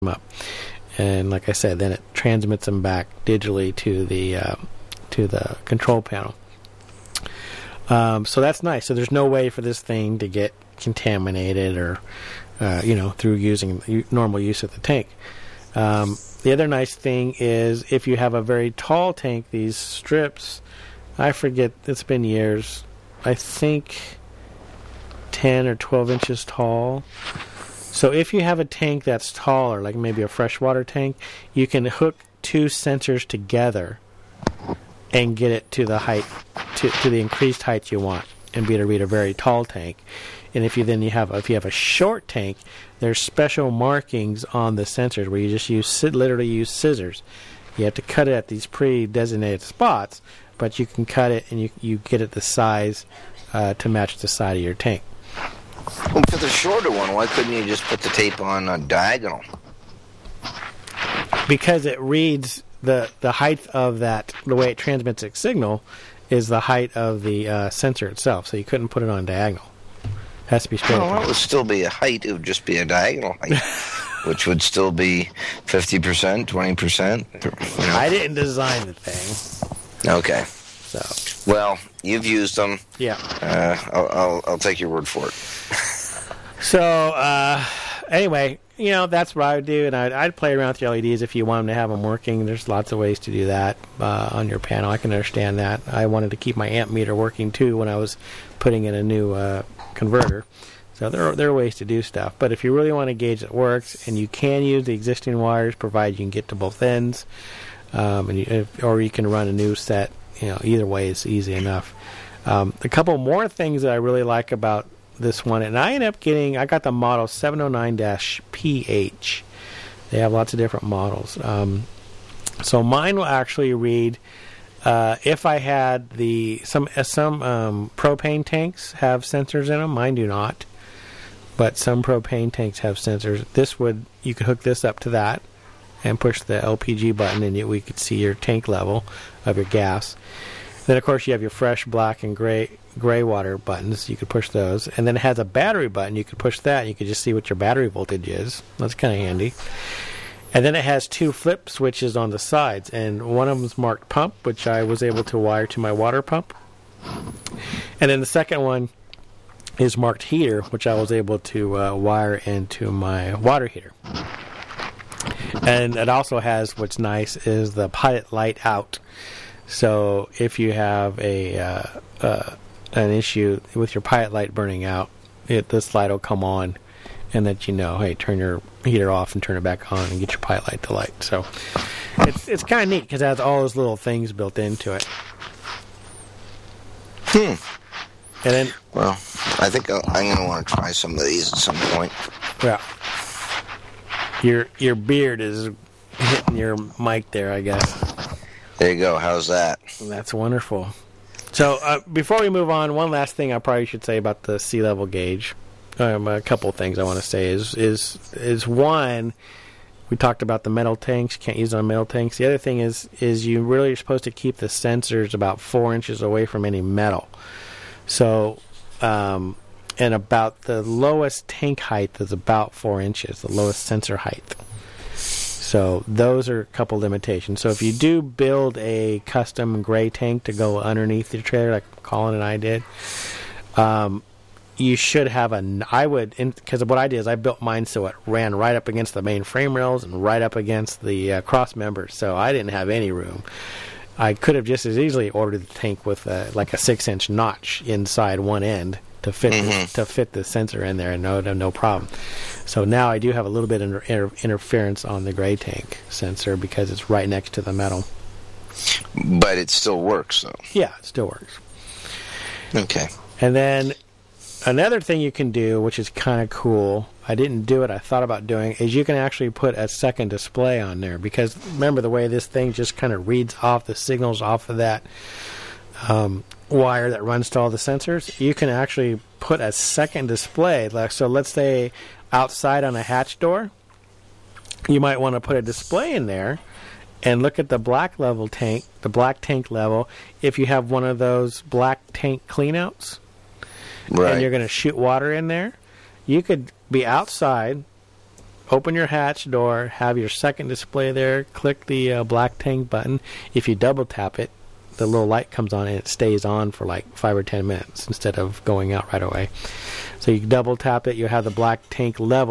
up. And like I said, then it transmits them back digitally to the control panel. So that's nice. So there's no way for this thing to get contaminated or through using normal use of the tank. The other nice thing is if you have a very tall tank, these strips, I forget, it's been years, I think 10 or 12 inches tall. So if you have a tank that's taller, like maybe a freshwater tank, you can hook two sensors together and get it to the height, to the increased height you want, and be able to read a very tall tank. And if you have a short tank, there's special markings on the sensors where you just literally use scissors. You have to cut it at these pre-designated spots, but you can cut it and you get it the size to match the side of your tank. Well, for the shorter one, why couldn't you just put the tape on a diagonal? Because it reads the height of that, the way it transmits its signal is the height of the sensor itself, so you couldn't put it on diagonal. It has to be straight. Well, it would still be a height. It would just be a diagonal height, which would still be 50%, 20%. I didn't design the thing. Okay. So. Well, you've used them. Yeah. I'll take your word for it. So, anyway, that's what I would do, and I'd play around with your LEDs if you want them to have them working. There's lots of ways to do that on your panel. I can understand that. I wanted to keep my amp meter working, too, when I was putting in a new converter. So there are ways to do stuff. But if you really want to gauge that works, and you can use the existing wires, provided you can get to both ends, or you can run a new set, either way is easy enough. A couple more things that I really like about this one, and I got the model 709-PH. They have lots of different models. So mine will actually read, if I had some propane tanks have sensors in them, mine do not, but some propane tanks have sensors. You could hook this up to that and push the LPG button, and we could see your tank level of your gas. Then, of course, you have your fresh, black, and gray water buttons. You could push those. And then it has a battery button. You could push that, and you could just see what your battery voltage is. That's kind of handy. And then it has two flip switches on the sides. And one of them is marked pump, which I was able to wire to my water pump. And then the second one is marked heater, which I was able to wire into my water heater. And it also has, what's nice, is the pilot light out. So if you have an issue with your pilot light burning out, this light will come on and let you know, hey, turn your heater off and turn it back on and get your pilot light to light. So it's kind of neat because it has all those little things built into it. And then, well, I think I'm going to want to try some of these at some point. Yeah. Your beard is hitting your mic there, I guess. There you go. How's that? That's wonderful. So before we move on, one last thing I probably should say about the sea level gauge. A couple of things I want to say is one, we talked about the metal tanks. You can't use it on metal tanks. The other thing is you really are supposed to keep the sensors about 4 inches away from any metal. So, and about the lowest tank height is about 4 inches, the lowest sensor height. So those are a couple limitations. So if you do build a custom gray tank to go underneath your trailer, like Colin and I did, you should have because what I did is I built mine so it ran right up against the main frame rails and right up against the cross members. So I didn't have any room. I could have just as easily ordered the tank with like a 6-inch notch inside one end to fit the sensor in there, and no problem. So now I do have a little bit of interference on the gray tank sensor because it's right next to the metal. But it still works, though. Yeah, it still works. Okay. And then another thing you can do, which is kind of cool, I didn't do it, I thought about doing, is you can actually put a second display on there. Because remember the way this thing just kind of reads off the signals off of that wire that runs to all the sensors? You can actually put a second display. So let's say outside on a hatch door, you might want to put a display in there and look at the black tank level. If you have one of those black tank cleanouts, right, and you're going to shoot water in there, you could be outside open your hatch door, have your second display there, click the black tank button. If you double tap it, the little light comes on and it stays on for like 5 or 10 minutes instead of going out right away. So you double tap it, you have the black tank level.